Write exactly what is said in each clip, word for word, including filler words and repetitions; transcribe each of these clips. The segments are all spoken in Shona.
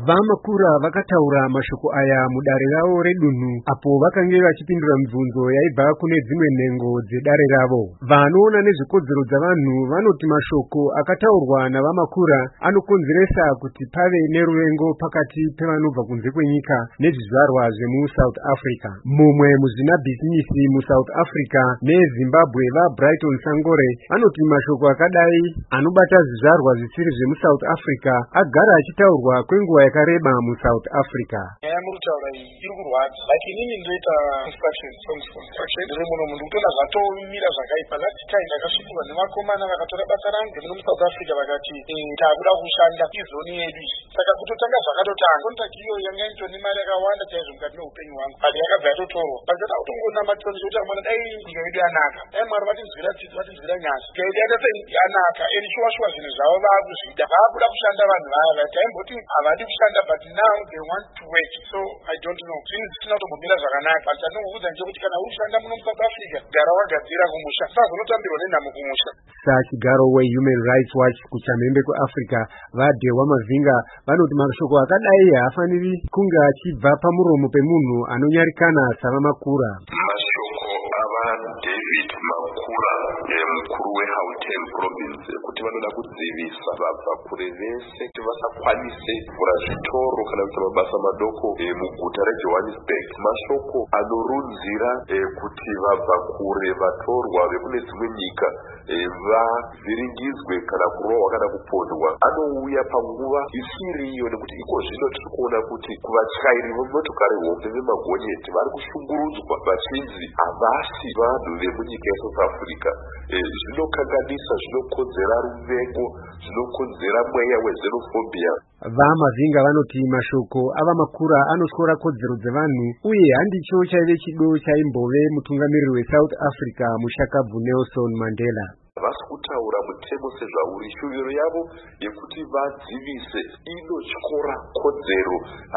Vamakura vakataura mashoko aya mudare ravo redunhu apo vakange vachipindura mibvunzo yaibva kune dzimwe nhengo dzedare ravo. Vanoona nezvekodzero dzavanhu vanoti mashoko akataurwa navamakura anokonzeresa kuti pave neruvengo pakati pevanobva kunze kwenyika nezvizvarwa zvemuSouth Africa. Mumwe muzvinabhizinisi muSouth Africa neZimbabwe vaBrighton Sangore vanoti mashoko akadai anobata zvizvarwa zvisiri zvemuSouth Africa agara achitaurwa kwenguva yakareba muSouth Africa. Yamurutaura iri kurwadza like inini ndoita construction songs construction ndiri muno munhu kutona zvatomira zvakaipa last time ndakasvikirwa nemakomana vakatora basa rangu muno muSouth Africa vakati takuda kushanda izoni yedu saka kutotanga zvakatotanga contract iyo yanga itoni mari yakawanda chaizvo mukati meupenyu hwangu but yakabva yatotorwa pandada kutongonamatira kuti amwana dai nyika yedu yanaka dai mwari vatinzwira tsitsi vatinzwira nyasi nyika yedu yakati yanaka eni shuwa shuwa zvinhu zvavo vaakuzvida vaakuda kushanda vanhu vaya taimboti havadi kushanda but now they want to work so I don't know zvinhu zvisina kutombomira zvakanaka but chandingokuudza ndechekuti kana uri kushanda muno muSouth Africa gara wagadzira kumusha sazonotambirwa nenhamo kumusha. Sachigaro weHuman Rights Watch kuchamhembe kuAfrica vaDhewa Mavinga vanoti mashoko akadai haafaniri kunge achibva pamuromo pemunhu anonyarikana savamakura. Mashoko ava David Makura mukuru weGauteng province kuti vanoda kudzivisa vabva kure vese kuti vasakwanise kuvhura zvitoro kana kuita mabasa madoko muguta reJohannesburg. Mashoko anorunzira kuti vabva kure vatorwa vekune dzimwe nyika vavhiringizwe kana kurohwa kana kupondwa anouya panguva isiriyo nekuti iko zvino tiri kuona kuti kuvatyairi vemotokari hombe vemagonyeti vari kushungurudzwa vachinzi havasi vanhu vemunyika yeSouth Africa. Zvinokanganisa, zvinokonzera ruvengo, zvinokonzera mweya wexenophobia. VaMavinga vanoti mashoko avamakura anotyora kodzero dzevanhu uye handicho chaive chido chaimbove mutungamiriri weSouth Africa mushakabvu Nelson Mandela. Vasi kutaura mutemo sezvauri shuviro yavo yekuti vadzivise inotyora kodzero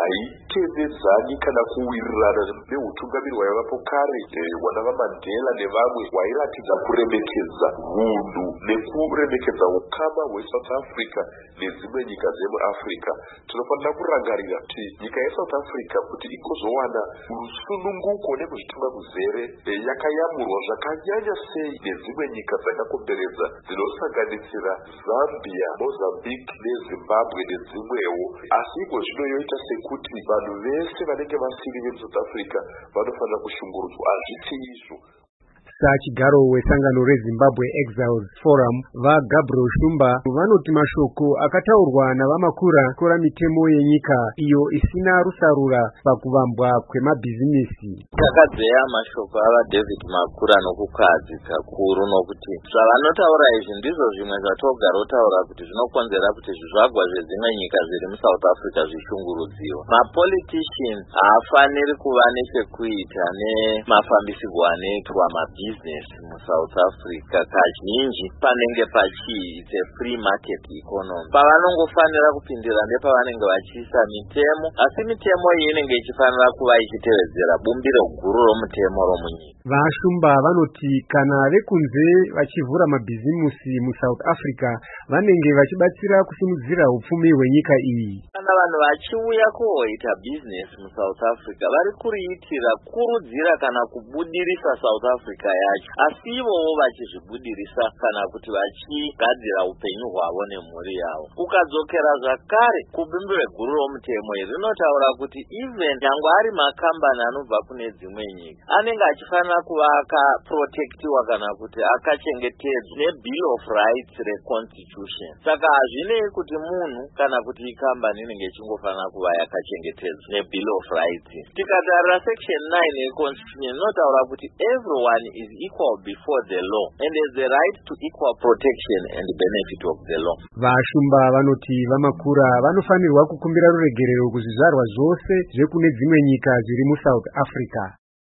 haitevedzani kana kuwirirana neutungamiri hwaivapo kare wana vaMandela nevamwe hwairatidza kuremekedza hunhu nekuremekedza ukama hweSouth Africa nedzimwe nyika dzemuAfrica. Tinofanira kurangarira kuti nyika yeSouth Africa kuti ikozowana rusununguko nekuzvitunga kuzere yakayamurwa zvakanyanya sei nedzimwe nyika dzakakomberedza dzinosanganisira Zambia, Mozambique neZimbabwe nedzimwewo. Asi iko zvino yoita sekuti vanhu vese vanenge vasiri veSouth Africa vanofanira kushungurudzwa. Hazviti izvo. Sachigaro wesangano reZimbabwe Exiles Forum vaGabriel Shumba vanoti mashoko akataurwa navamakura kora mitemo yenyika iyo isina rusarura pakuvambwa kwemabhizinisi. Takadzeya mashoko ava David Makura nokukadzi kakuru nokuti zvavanotaura izvi ndizvo zvimwe zvatogara otaura kuti zvinokonzera kuti zvizvagwa zvezimwe nyika zviri muSouth Africa zvishungurudziwa. Mapoliticians haafaniri kuva nechekuita nemafambisirwo anoitwa mabhizinesi business muSouth Africa kazhinji panenge pachiite free market economy. Pavanongofanira kupindira nepavanenge vachiisa mitemo, asi mitemo iyi inenge ichifanira kuva ichitevedzera bumbiro guru romutemo romunyika. VaShumba vanoti kana vekunze vachivhura mabhizimusi muSouth Africa vanenge vachibatsira kusimudzira upfumi hwenyika iyi. Kana vanhu vachiuya koita business muSouth Africa vari kuriitira kurudzira kana kubudirisa South Africa yacho, asi ivowo vachizvibudirisa kana kuti vachigadzira upenyu hwavo nemhuri yavo. Ukadzokera zvakare kubumbiro guru romutemo iri rinotaura kuti even nyangwe ari makambani anobva kune dzimwe nyika anenge achifanira kuva akaprotectiwa kana kuti akachengetedzwa neBill of Rights reConstitution. Saka hazvinei kuti munhu kana kuti ikambani inenge ichingofanira kuva yakachengetedzwa neBill of Rights. Tikatarira section nine yeConstitution inotaura kuti everyone is equal before the law and has the right to equal protection and benefit of the law. VaShumba vanoti vamakura vanofanirwa kukumbira ruregerero kuzvizvarwa zvose zvekune dzimwe nyika zviri muSouth Africa.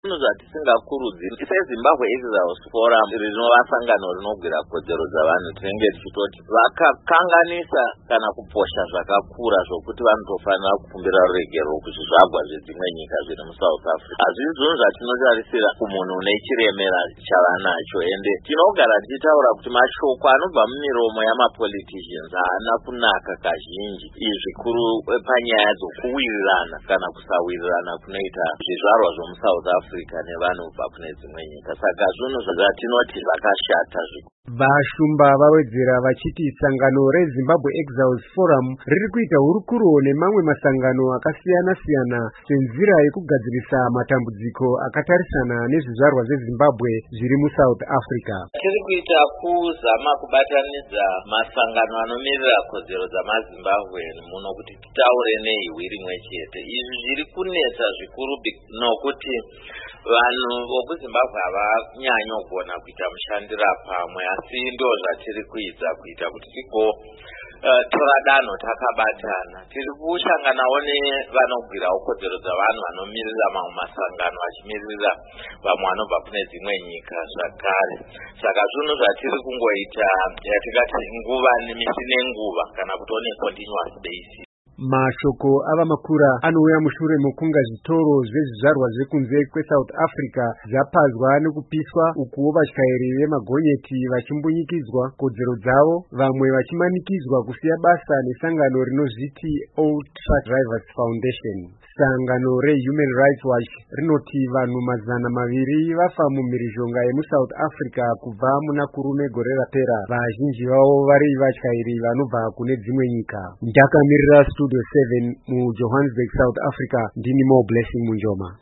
zvatisingakurudziri seZimbabwe Exiles Forum rinova sangano rinogwira kodzero dzavanhu tinenge tichitoti vakakanganisa kana kuposha zvakakura zvokuti vanotofanira kukumbira ruregero kuzvizvagwa zvedzimwe nyika zviri muSouth Africa. Hazvisi zvinhu zvatinotarisira kumunhu une chiremera chavanacho, ende tinogara tichitaura kuti mashoko anobva mumiromo yamapoliticians haana kunaka kazhinji, izvi zvikuru panyaya dzokuwirirana kana kusawirirana kunoita zvizvarwa zvomuSouth Africa nevanhu kubva kune dzimwe nyika. Saka zvinhu zvatinoti zvakashata zvikuru. Vashumba vawedzera vachiti sangano reZimbabwe Exiles Forum riri kuita hurukuro nemamwe masangano akasiyana-siyana senzira yekugadzirisa matambudziko akatarisana nezvizvarwa zveZimbabwe zviri muSouth Africa. Tiri kuita kuzama kubatanidza masangano anomirira kodzero dzamaZimbabwe muno kuti titaure neihwi rimwe chete. Izvi zviri kunetsa zvikuru nokuti vanhu vokuZimbabwe havanyanyo kugona kuita mushandira pamwe, asi ndo zvatiri kuita kuita kuti tigo uh, tora danho takabatana. Tiri kushanganawo nevanogwirawo kodzero dzavanhu vanomirira mamwe masangano achimirira vamwe vanobva kune dzimwe nyika zvakare. Saka zvinhu zvatiri kungoita yatingati nguva nemisi nenguva kana kuti on a continuous basis. Mashoko ava makura anouya mushure mokunga zvitoro zvezvizvarwa zvekunze kweSouth Africa zvapazwa nekupiswa, ukuwo vatyairi vemagonyeti vachimbunyikidzwa kodzero dzavo, vamwe vachimanikidzwa kusiya basa nesangano rinozviti Old Truck Drivers Foundation. Sangano reHuman Rights Watch rinoti vanhu mazana maviri vafa mumhirizhonga yemuSouth Africa kubva muna kurume gore rapera, vazhinji vavo vari vatyairi vanobva kune dzimwe nyika. Ndakamirira Studio seven muJohannesburg, South Africa, ndini Mo Blessing Munjoma.